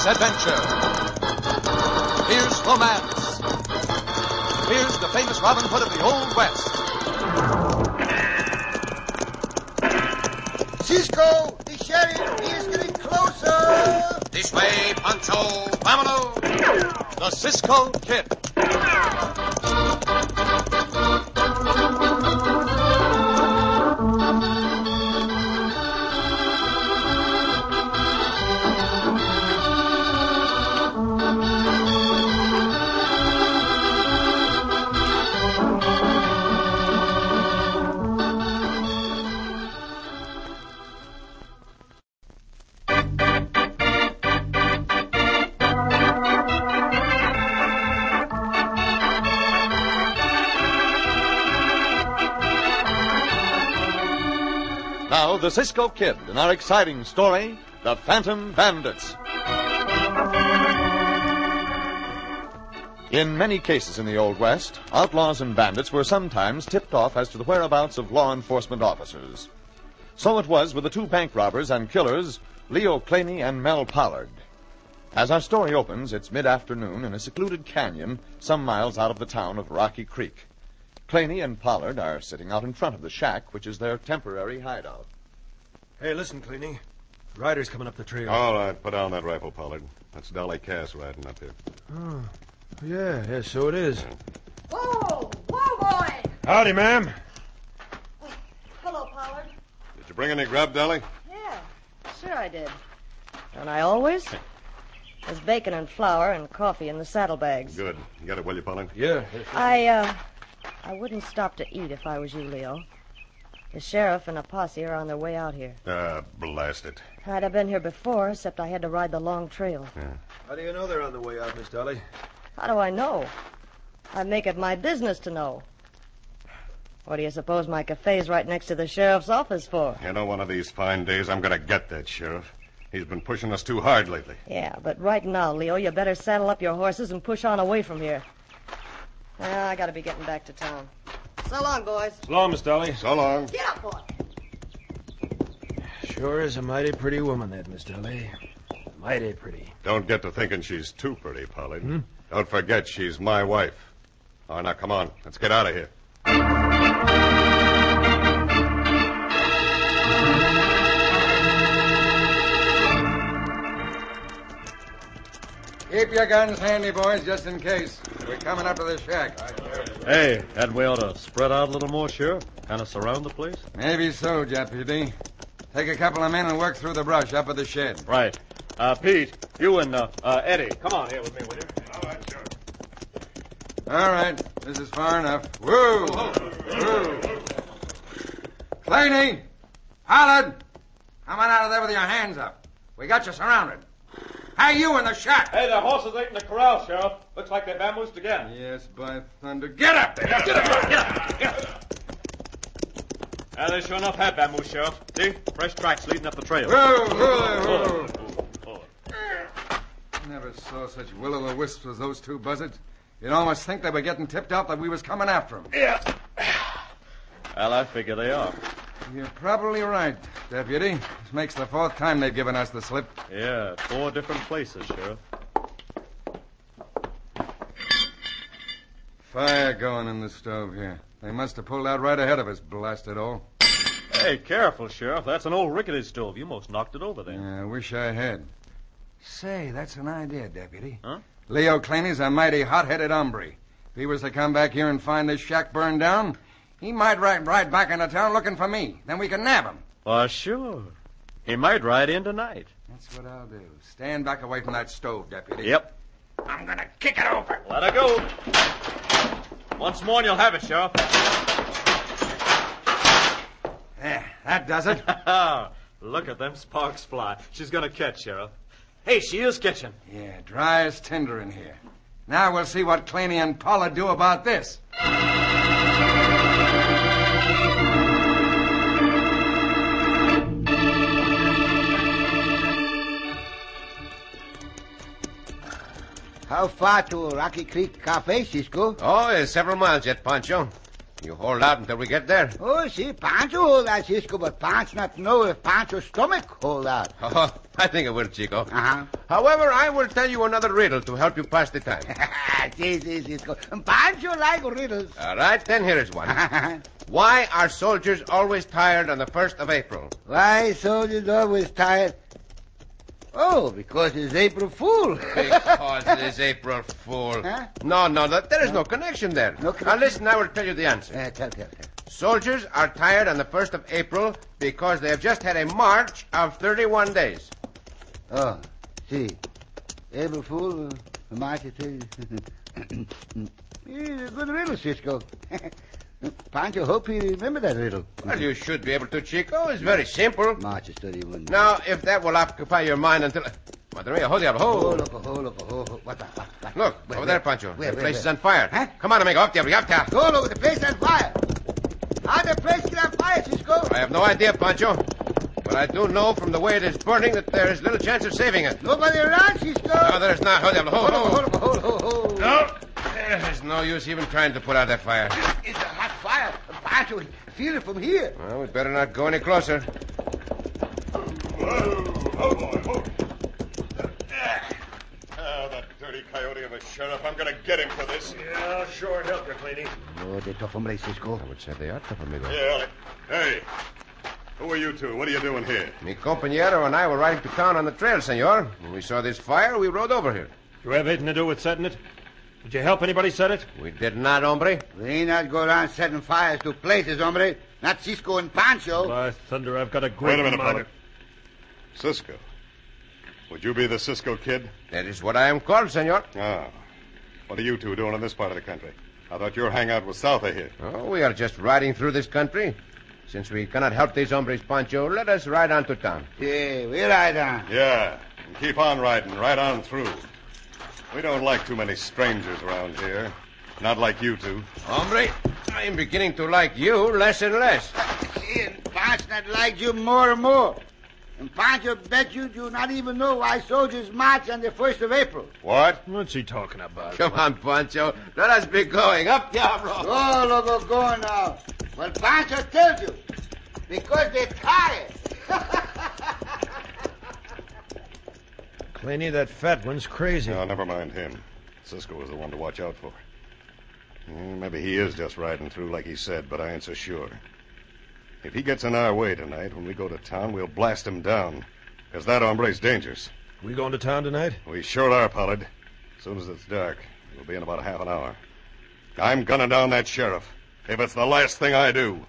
adventure. Here's romance. Here's the famous Robin Hood of the Old West. Cisco, the sheriff, he is getting closer. This way, Pancho. Vámonos. The Cisco Kid. Now, the Cisco Kid in our exciting story, The Phantom Bandits. In many cases in the Old West, outlaws and bandits were sometimes tipped off as to the whereabouts of law enforcement officers. So it was with the two bank robbers and killers, Leo Claney and Mel Pollard. As our story opens, it's mid-afternoon in a secluded canyon some miles out of the town of Rocky Creek. Claney and Pollard are sitting out in front of the shack, which is their temporary hideout. Hey, listen, Claney. Rider's coming up the trail. All right, put down that rifle, Pollard. That's Dolly Cass riding up here. Oh, yeah, so it is. Whoa, boy! Howdy, ma'am. Hello, Pollard. Did you bring any grub, Dolly? Yeah, sure I did. Don't I always? There's bacon and flour and coffee in the saddlebags. Good. You got it, will you, Pollard? Yeah. I wouldn't stop to eat if I was you, Leo. The sheriff and a posse are on their way out here. Blast it. I'd have been here before, except I had to ride the long trail. Yeah. How do you know they're on the way out, Miss Dolly? How do I know? I make it my business to know. What do you suppose my cafe's right next to the sheriff's office for? You know, one of these fine days, I'm going to get that sheriff. He's been pushing us too hard lately. Yeah, but right now, Leo, you better saddle up your horses and push on away from here. I gotta be getting back to town. So long, boys. So long, Miss Dolly. So long. Get up, boy. Sure is a mighty pretty woman, that, Miss Dolly. Mighty pretty. Don't get to thinking she's too pretty, Pollard. Don't forget she's my wife. Oh, now, come on. Let's get out of here. Keep your guns handy, boys, just in case. We're coming up to the shack. Hey, hadn't we ought to spread out a little more, Sheriff? Kind of surround the place? Maybe so, deputy. Take a couple of men and work through the brush up at the shed. Right. Pete, you and Eddie, come on here with me, will you? All right, sure. All right, this is far enough. Woo! Woo! Claney! Pollard! Come on out of there with your hands up. We got you surrounded. Hey, you in the shack! Hey, the horses ain't in the corral, Sheriff. Looks like they bamboozed again. Yes, by thunder. Get up there! Get up! They sure enough had bamboozed, Sheriff. See? Fresh tracks leading up the trail. Whoa! Never saw such will-o'-the-wisps as those two buzzards. You'd almost think they were getting tipped off that we was coming after them. Yeah. Well, I figure they are. You're probably right, Deputy. This makes the fourth time they've given us the slip. Yeah, 4 different places, Sheriff. Fire going in the stove here. They must have pulled out right ahead of us, blast it all. Hey, careful, Sheriff. That's an old rickety stove. You most knocked it over there. Yeah, I wish I had. Say, that's an idea, Deputy. Huh? Leo Claney's a mighty hot-headed hombre. If he was to come back here and find this shack burned down, he might ride back into town looking for me. Then we can nab him. Well, sure. He might ride in tonight. That's what I'll do. Stand back away from that stove, Deputy. Yep. I'm going to kick it over. Let her go. Once more and you'll have it, Sheriff. There, that does it. Look at them sparks fly. She's going to catch, Sheriff. Hey, she is catching. Yeah, dry as tinder in here. Now we'll see what Claney and Pollard do about this. How far to Rocky Creek Cafe, Cisco? Oh, several miles yet, Pancho. You hold out until we get there. Oh, see, Pancho hold out, Cisco, but Pancho not know if Pancho's stomach hold out. Oh, I think it will, Chico. Uh-huh. However, I will tell you another riddle to help you pass the time. See, Cisco. Pancho like riddles. All right, then here is one. Why are soldiers always tired on the 1st of April? Why soldiers always tired? Oh, because it's April Fool. Because it is April Fool. Huh? No, there is no connection there. No connection? Now listen, I will tell you the answer. Tell. Soldiers are tired on the 1st of April because they have just had a march of 31 days. Oh, see. April Fool, March of 30. It's a good riddle, Cisco. Pancho hope he remember that riddle. Well, you should be able to, Chico. It's very simple. March is 31. Now, if that will occupy your mind until... Madre mia, hold up, hold. Look. What? Look, Where, over there, Pancho. where, the where, place where? is on fire. Huh? Come on, amigo. Up there. Go, look, the place on fire. How the place get on fire, Cisco? I have no idea, Pancho. But I do know from the way it is burning that there is little chance of saving it. Nobody around, Cisco. No, there is not. Hold up, Hold. No. There's no use even trying to put out that fire. It's a hot fire. Pancho, feel it from here. Well, we better not go any closer. That dirty coyote of a sheriff. I'm going to get him for this. Yeah, sure help you, Claney. Oh, they're tough hombre, Cisco. I would say they are tough, amigo. Yeah. Hey, who are you two? What are you doing here? Mi compañero and I were riding to town on the trail, senor. When we saw this fire, we rode over here. You have anything to do with setting it? Did you help anybody set it? We did not, hombre. We ain't not go around setting fires to places, hombre. Not Cisco and Pancho. By thunder, I've got a great Wait a minute, mind. brother. Cisco. Would you be the Cisco Kid? That is what I am called, senor. Ah. What are you two doing in this part of the country? I thought your hangout was south of here. Oh, we are just riding through this country. Since we cannot help these hombres, Pancho, let us ride on to town. Yeah, we ride on. Yeah, and keep on riding, right on through. We don't like too many strangers around here. Not like you two. Hombre, I am beginning to like you less and less. See, and Pancho not like you more and more. And Pancho bet you do not even know why soldiers march on the 1st of April. What? What's he talking about? Come on, Pancho. Let us be going. Up, diablo. Oh, look, go now. Well, Pancho tells you. Because they're tired. Claney, that fat one's crazy. No, never mind him. Cisco is the one to watch out for. Maybe he is just riding through like he said, but I ain't so sure. If he gets in our way tonight, when we go to town, we'll blast him down. Because that hombre's dangerous. We going to town tonight? We sure are, Pollard. As soon as it's dark. We'll be in about half an hour. I'm gunning down that sheriff. If it's the last thing I do.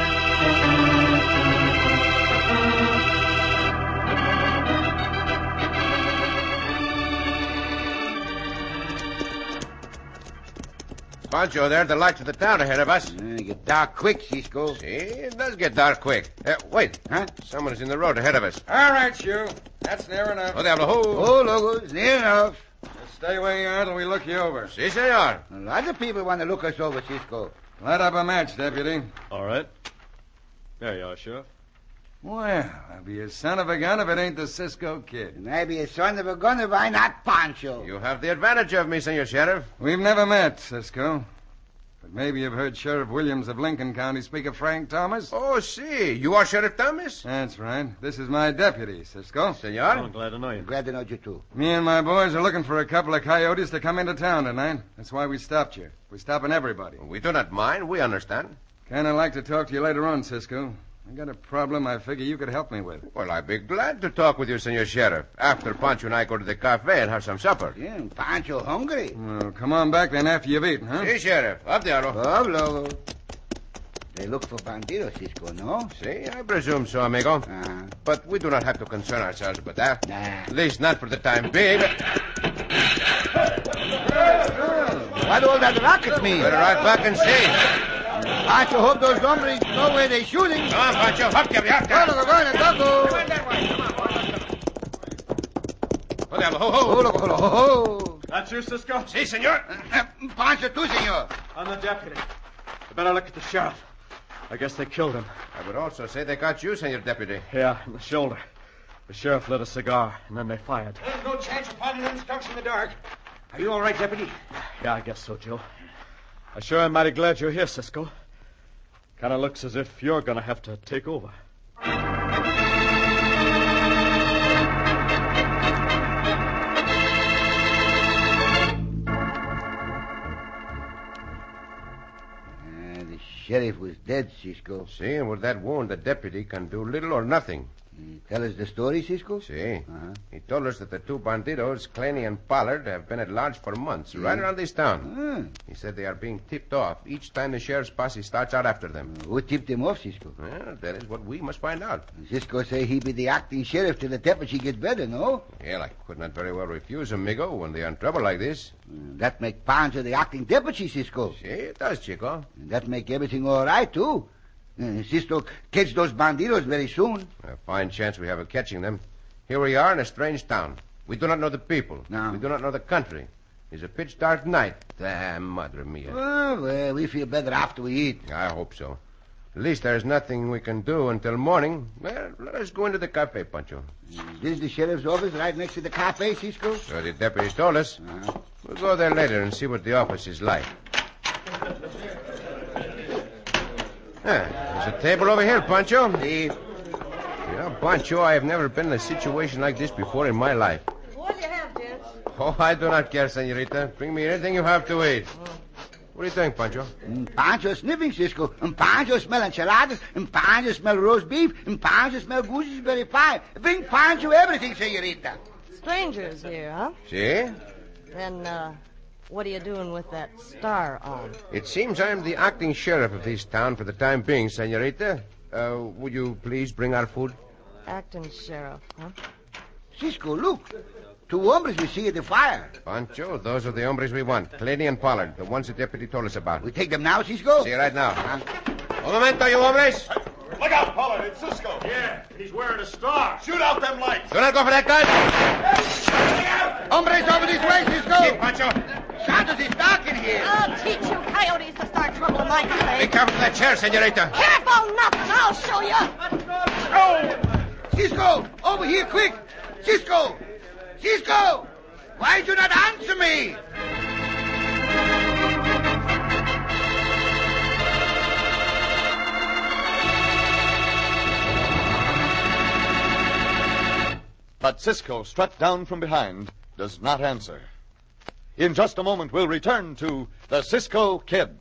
Pancho, there, the lights of the town ahead of us. It get dark quick, Cisco. See, it does get dark quick. Wait. Huh? Someone is in the road ahead of us. All right, you. That's near enough. Oh, diablo. Oh, look, it's near enough. Just stay where you are till we look you over. Si, senor. A lot of people want to look us over, Cisco. Light up a match, deputy. All right. There you are, Sheriff. Well, I'll be a son of a gun if it ain't the Cisco Kid. And I be a son of a gun if I not Pancho. You have the advantage of me, senor sheriff. We've never met, Cisco. But maybe you've heard Sheriff Williams of Lincoln County speak of Frank Thomas? Oh, see. You are Sheriff Thomas? That's right. This is my deputy, Cisco. Senor? I'm glad to know you. Glad to know you too. Me and my boys are looking for a couple of coyotes to come into town tonight. That's why we stopped you. We're stopping everybody. We do not mind. We understand. Kind of like to talk to you later on, Cisco. I got a problem I figure you could help me with. Well, I'd be glad to talk with you, senor sheriff, after Pancho and I go to the cafe and have some supper. Yeah, and Pancho hungry. Well, come on back then after you've eaten, huh? Si, sheriff. Up there. Oh, logo. They look for bandidos, Cisco, no? Si, I presume so, amigo. Uh-huh. But we do not have to concern ourselves with that. Nah. At least not for the time being. What all that rocket mean? Better ride back and see. Pancho hope those hombres know where they're shooting. Come on, Pancho. Up there. Ho. That's you, Cisco? Si, senor. Pancho too, senor. I'm the deputy. You better look at the sheriff. I guess they killed him. I would also say they got you, senor deputy. Yeah, in the shoulder. The sheriff lit a cigar, and then they fired. There's no chance of finding them skunks in the dark. Are you all right, Deputy? Yeah, I guess so, Joe. I sure am mighty glad you're here, Cisco. Kind of looks as if you're going to have to take over. The sheriff was dead, Cisco. See, and with that wound, the deputy can do little or nothing. Tell us the story, Cisco? See, Uh-huh. he told us that the two bandidos, Claney and Pollard, have been at large for months, right around this town. He said they are being tipped off each time the sheriff's posse starts out after them. Who tipped him off, Cisco? Well, that is what we must find out. Cisco say he be the acting sheriff till the deputy gets better, no? Well, I could not very well refuse, amigo, when they are in trouble like this. That make Pancho the acting deputy, Cisco. See, it does, Chico. And that make everything all right, too. Cisco catch those bandidos very soon. A fine chance we have of catching them. Here we are in a strange town. We do not know the people. No. We do not know the country. It's a pitch dark night. Madre mia. Oh, well, we feel better after we eat. I hope so. At least there's nothing we can do until morning. Well, let us go into the cafe, Pancho. This is the sheriff's office right next to the cafe, Cisco? So the deputy told us. Uh-huh. We'll go there later and see what the office is like. There's a table over here, Pancho. See, You know, Pancho, I have never been in a situation like this before in my life. What do you have, gents? Oh, I do not care, senorita. Bring me anything you have to eat. What do you think, Pancho? Pancho sniffing, Cisco. And Pancho smell enchiladas. And Pancho smell roast beef. And Pancho smell gooseberry pie. Bring Pancho everything, senorita. Strangers here, huh? See? Then, what are you doing with that star on? It seems I am the acting sheriff of this town for the time being, senorita. Would you please bring our food? Acting sheriff, huh? Cisco, look. Two hombres we see at the fire. Pancho, those are the hombres we want. Claney and Pollard, the ones the deputy told us about. We take them now, Cisco? See right now. Un momento, you hombres. Look out, Pollard. It's Cisco. Yeah, he's wearing a star. Shoot out them lights. Do not go for that gun. Hombres over this way, Cisco. See, Pancho. Santos is dark in here. I'll teach you coyotes to start trouble in my Be cafe. careful of that chair, senorita. Careful nothing, I'll show you. Cisco, over here, quick. Cisco. Cisco. Why do you not answer me? But Cisco, struck down from behind, does not answer. In just a moment, we'll return to the Cisco Kid.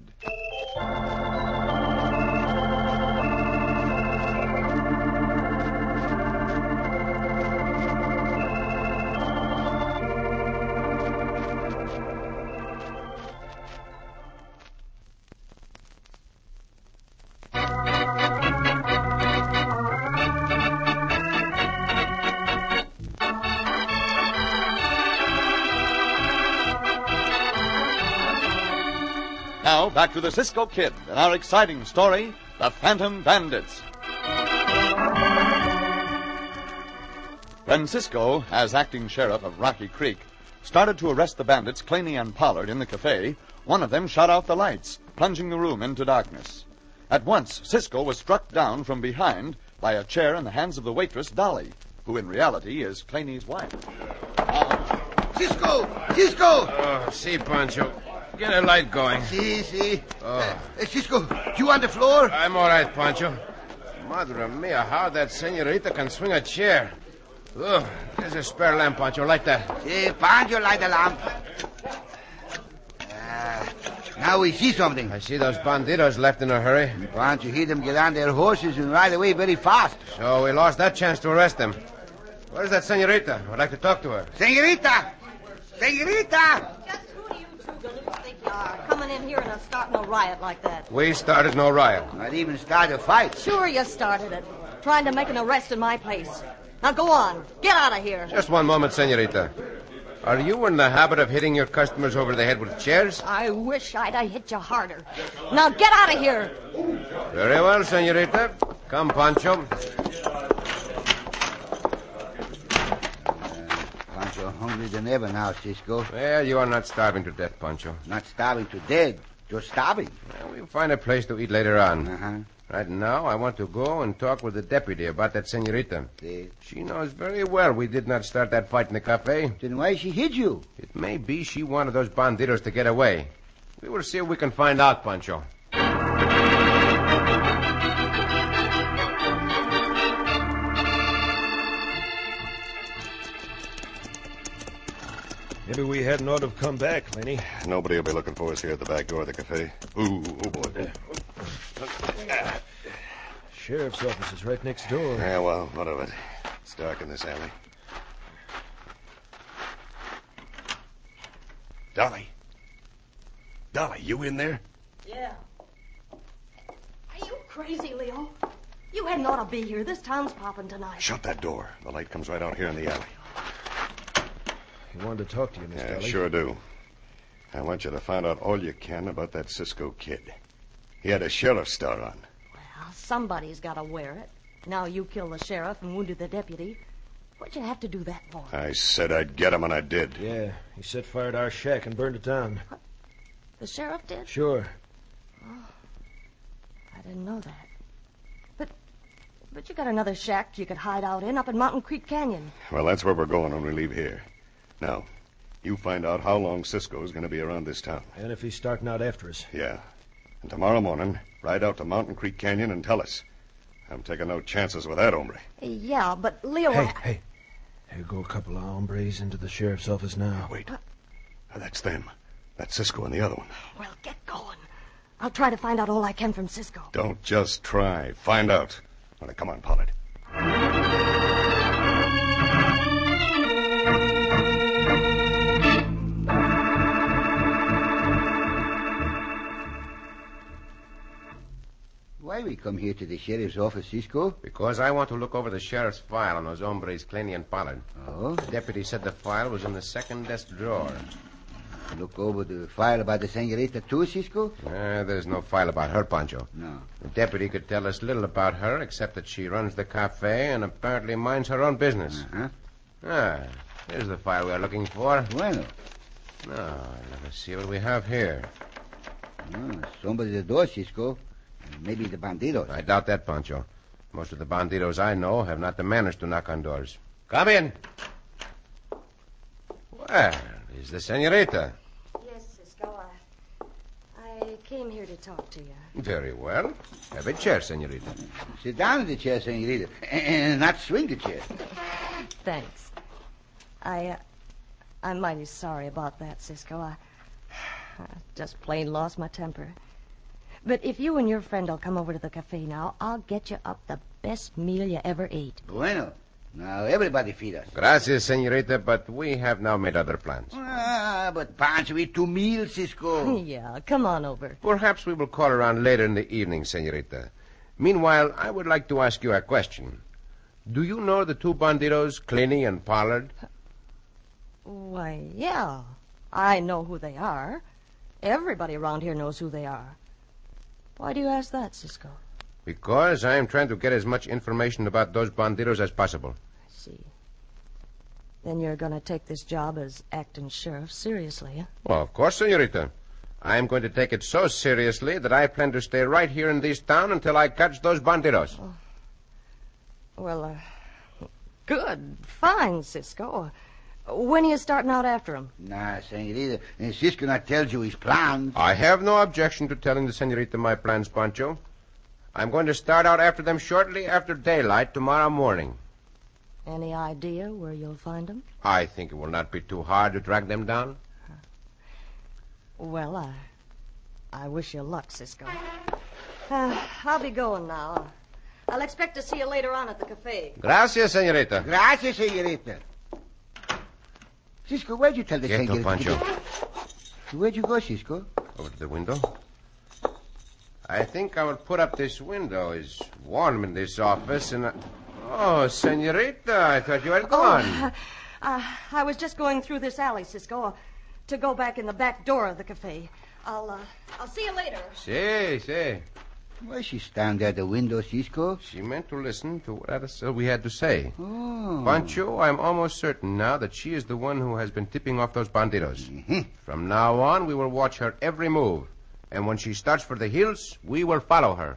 Now, back to the Cisco Kid and our exciting story, The Phantom Bandits. When Cisco, as acting sheriff of Rocky Creek, started to arrest the bandits Claney and Pollard in the cafe, one of them shot out the lights, plunging the room into darkness. At once, Cisco was struck down from behind by a chair in the hands of the waitress, Dolly, who in reality is Claney's wife. Cisco! Cisco! Oh, see, Pancho. Get a light going. See. Oh. Cisco, you on the floor? I'm all right, Pancho. Madre mia, how that senorita can swing a chair. Oh, there's a spare lamp, Pancho. Light that. See, Pancho, light the lamp. Now we see something. I see those bandidos left in a hurry. Pancho hear them get on their horses and ride away very fast. So we lost that chance to arrest them. Where's that senorita? I'd like to talk to her. Senorita! Senorita! Just who do you two galoos think you are, coming in here and starting a riot like that? We started no riot. Not even start a fight. Sure you started it, trying to make an arrest in my place. Now go on, get out of here. Just one moment, senorita. Are you in the habit of hitting your customers over the head with chairs? I wish I'd have hit you harder. Now get out of here. Very well, senorita. Come, Pancho. Pancho hungry than ever now, Cisco. Well, you are not starving to death, Pancho. Not starving to death, just starving. Well, we'll find a place to eat later on. Uh-huh. Right now, I want to go and talk with the deputy about that senorita. See. She knows very well we did not start that fight in the cafe. Then why she hit you? It may be she wanted those bandidos to get away. We will see if we can find out, Pancho. Maybe we hadn't ought to have come back, Lenny. Nobody will be looking for us here at the back door of the cafe. Ooh, oh boy. Sheriff's office is right next door. Yeah, well, what of it? It's dark in this alley. Dolly. Dolly, you in there? Yeah. Are you crazy, Leo? You hadn't ought to be here. This town's popping tonight. Shut that door. The light comes right out here in the alley. He wanted to talk to you, Miss Yeah, Dolly. sure do. I want you to find out all you can about that Cisco kid. He had a sheriff's star on. Well, somebody's got to wear it. Now you killed the sheriff and wounded the deputy. What'd you have to do that for? I said I'd get him, and I did. Yeah, he set fire to our shack and burned it down. The sheriff did? Sure. I didn't know that. But you got another shack you could hide out in up in Mountain Creek Canyon. Well, that's where we're going when we leave here. Now, you find out how long Cisco's going to be around this town. And if he's starting out after us. Yeah. And tomorrow morning, ride out to Mountain Creek Canyon and tell us. I'm taking no chances with that hombre. Yeah, but Leo... Hey. Here go a couple of hombres into the sheriff's office now. Wait. That's them. That's Cisco and the other one. Well, get going. I'll try to find out all I can from Cisco. Don't just try. Find out. All right, come on, Pollard. Why we come here to the sheriff's office, Cisco? Because I want to look over the sheriff's file on those hombres, Claney and Pollard. Oh? The deputy said the file was in the second desk drawer. Look over the file about the senorita too, Cisco? There's no file about her, Pancho. No. The deputy could tell us little about her, except that she runs the cafe and apparently minds her own business. Here's the file we are looking for. Bueno. Now, let us see what we have here. Somebody at the door, Cisco. Maybe the bandidos. I doubt that, Pancho. Most of the bandidos I know have not the manners to knock on doors. Come in. Well, is the senorita? Yes, Cisco. I came here to talk to you. Very well. Have a chair, senorita. Sit down in the chair, senorita, and not swing the chair. Thanks. I'm mighty sorry about that, Cisco. I just plain lost my temper. But if you and your friend will come over to the cafe now, I'll get you up the best meal you ever ate. Bueno. Now everybody feed us. Gracias, senorita, but we have now made other plans. But Pancho eat 2 meals, Cisco. Yeah, come on over. Perhaps we will call around later in the evening, senorita. Meanwhile, I would like to ask you a question. Do you know the 2 bandidos, Claney and Pollard? Why, yeah. I know who they are. Everybody around here knows who they are. Why do you ask that, Cisco? Because I am trying to get as much information about those bandidos as possible. I see. Then you're going to take this job as acting sheriff seriously, huh? Well, of course, senorita. I am going to take it so seriously that I plan to stay right here in this town until I catch those bandidos. Oh. Well, good. Fine, Cisco. When are you starting out after him? Nah, senorita. Cisco not tells you his plans. I have no objection to telling the senorita my plans, Pancho. I'm going to start out after them shortly after daylight tomorrow morning. Any idea where you'll find them? I think it will not be too hard to track them down. Well, I wish you luck, Cisco. I'll be going now. I'll expect to see you later on at the cafe. Gracias, senorita. Gracias, senorita. Cisco, where'd you tell the Quieto, senorita? Pancho. Where'd you go, Cisco? Over to the window. I think I will put up this window. It's warm in this office, and Oh, senorita, I thought you had gone. I was just going through this alley, Cisco, to go back in the back door of the cafe. I'll see you later. Sí. Why she stand there at the window, Cisco? She meant to listen to what we had to say. Oh. Pancho, I'm almost certain now that she is the one who has been tipping off those bandidos. Mm-hmm. From now on, we will watch her every move. And when she starts for the hills, we will follow her.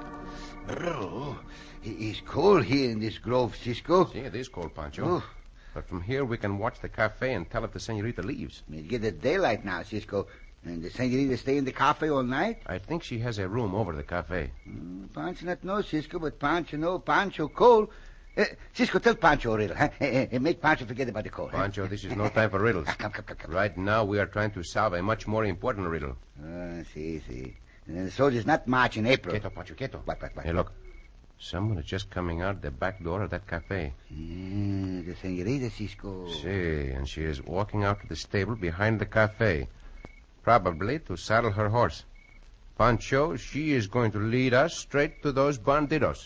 Bro, it's cold here in this grove, Cisco. See, it is cold, Pancho. Oh. But from here we can watch the cafe and tell if the senorita leaves. It's getting daylight now, Cisco. And the senorita stay in the cafe all night? I think she has a room over the cafe. Pancho not know, Cisco, but Pancho know. Pancho cold. Cisco, tell Pancho a riddle, huh? Make Pancho forget about the cold. Pancho, this is no time for riddles. Come. Right now we are trying to solve a much more important riddle. See. And the soldiers not march in April. Quieto, Pancho, quieto. What? Hey, look. Someone is just coming out the back door of that cafe. The senorita, Cisco. See, and she is walking out to the stable behind the cafe. Probably to saddle her horse. Pancho, she is going to lead us straight to those bandidos.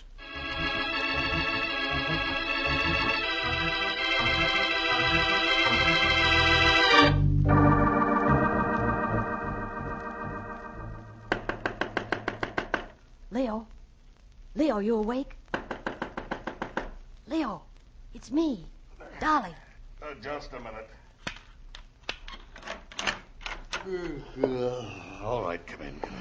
Leo, you awake? Leo, it's me, Dolly. Just a minute. All right, come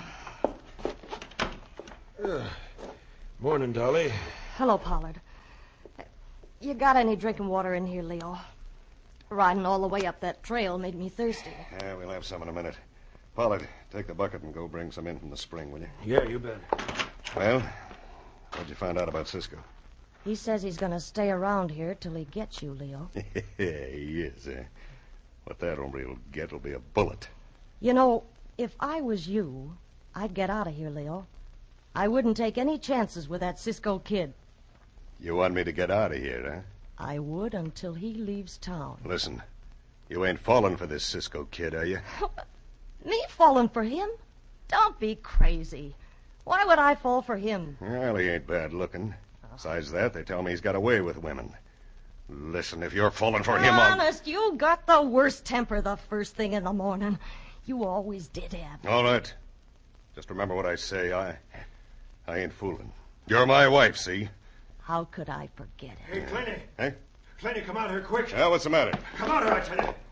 in. Morning, Dolly. Hello, Pollard. You got any drinking water in here, Leo? Riding all the way up that trail made me thirsty. Yeah, we'll have some in a minute. Pollard, take the bucket and go bring some in from the spring, will you? Yeah, you bet. Well, what'd you find out about Cisco? He says he's going to stay around here till he gets you, Leo. He is, eh? What that hombre will get will be a bullet. You know, if I was you, I'd get out of here, Leo. I wouldn't take any chances with that Cisco kid. You want me to get out of here, huh? I would until he leaves town. Listen, you ain't falling for this Cisco kid, are you? Me falling for him? Don't be crazy. Why would I fall for him? Well, he ain't bad looking. Besides that, they tell me he's got away with women. Listen, if you're falling for him, Honest, you got the worst temper the first thing in the morning. You always did have. All right. Just remember what I say. I ain't fooling. You're my wife, see? How could I forget it? Hey, Clenny. Hey? Clenny, come out here quick. Well, what's the matter? Come out here, I tell you.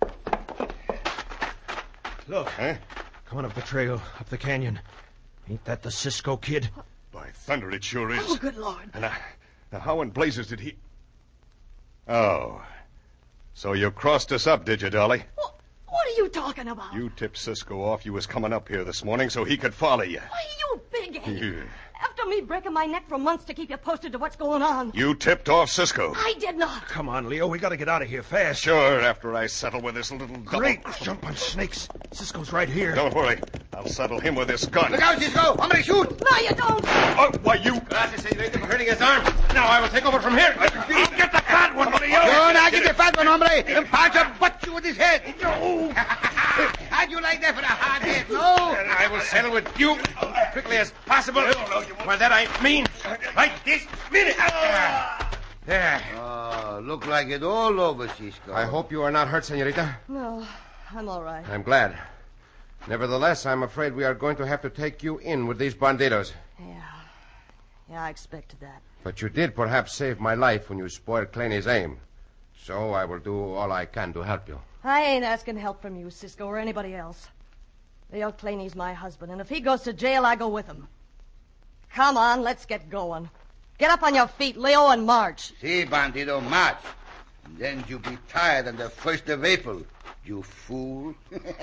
Look. Huh? Coming up the trail, up the canyon. Ain't that the Cisco kid? By thunder, it sure is. Oh, good Lord. And now how in blazes did he... Oh. So you crossed us up, did you, Dolly? What are you talking about? You tipped Cisco off you was coming up here this morning so he could follow you. Why, you big head. Yeah. After me breaking my neck for months to keep you posted to what's going on. You tipped off Cisco. I did not. Come on, Leo. We got to get out of here fast. Sure, after I settle with this little double... Great jump on snakes. Cisco's right here. Don't worry. I'll settle him with this gun. Look out, Cisco! I'm gonna shoot! No, you don't. Oh, why, you... Gracias, senorita, for hurting his arm. Now I will take over from here. Get the fat one, Leo! You're not get the fat one, hombre! And Pancho butt you with his head! No! How'd you like that for a hard head? No! I will settle with you as quickly as possible. By that I mean right this minute. There. Oh, look like it all over, Cisco. I hope you are not hurt, senorita. No, I'm all right. I'm glad. Nevertheless, I'm afraid we are going to have to take you in with these bandidos. Yeah, I expected that. But you did perhaps save my life when you spoiled Claney's aim. So I will do all I can to help you. I ain't asking help from you, Cisco, or anybody else. Leo Claney's my husband, and if he goes to jail, I go with him. Come on, let's get going. Get up on your feet, Leo, and march. Si, bandido, march. And then you'll be tired on the 1st of April, you fool.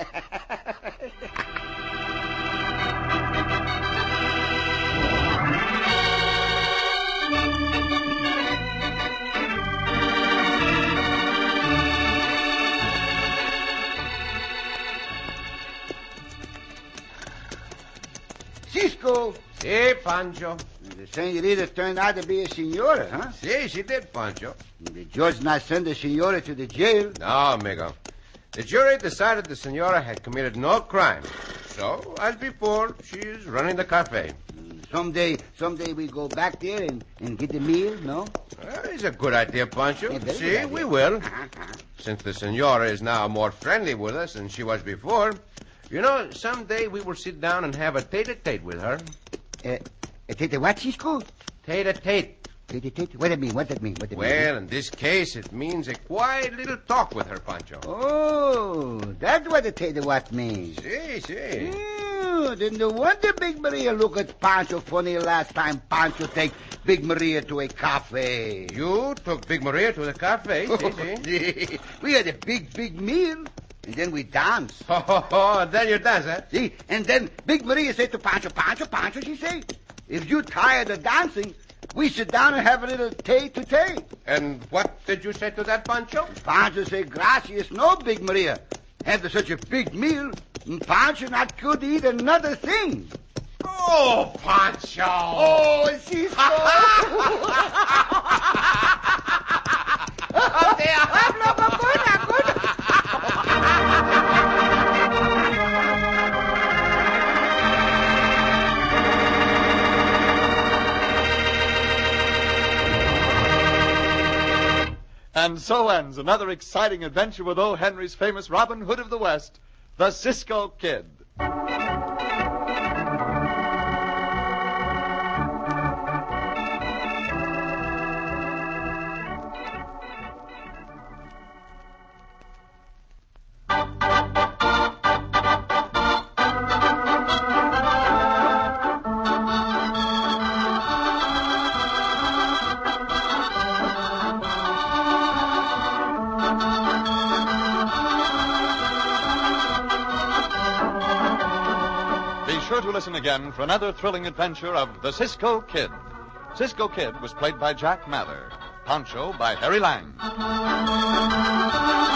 Cisco. Si, Pancho. The senorita turned out to be a senora, huh? Si, she did, Pancho. The judge not send the senora to the jail. No, amigo. The jury decided the senora had committed no crime. So, as before, she is running the cafe. Someday we go back there and get the meal, no? It's a good idea, Pancho. Yeah, very See, good idea. we will. Since the senora is now more friendly with us than she was before, you know, someday we will sit down and have a tete-a-tete with her. Tete what, Cisco? Tete-a-tete. Tete. What that mean? What that mean? Well, in this case, it means a quiet little talk with her, Pancho. Oh, that's what the tete what means. Si. Oh, then no wonder Big Maria look at Pancho funny last time Pancho take Big Maria to a cafe. You took Big Maria to the cafe, see? We had a big meal, and then we danced. Then you dance, eh? See, and then Big Maria said to Pancho, she said, if you tired of dancing, we sit down and have a little tete-to-tete. And what did you say to that, Pancho? Pancho said, gracias, no, Big Maria. After such a big meal, Pancho not could eat another thing. Oh, Pancho! Oh, Cisco! Habla, babona, And so ends another exciting adventure with O. Henry's famous Robin Hood of the West, the Cisco Kid. Be sure to listen again for another thrilling adventure of the Cisco Kid. Cisco Kid was played by Jack Mather. Pancho by Harry Lang.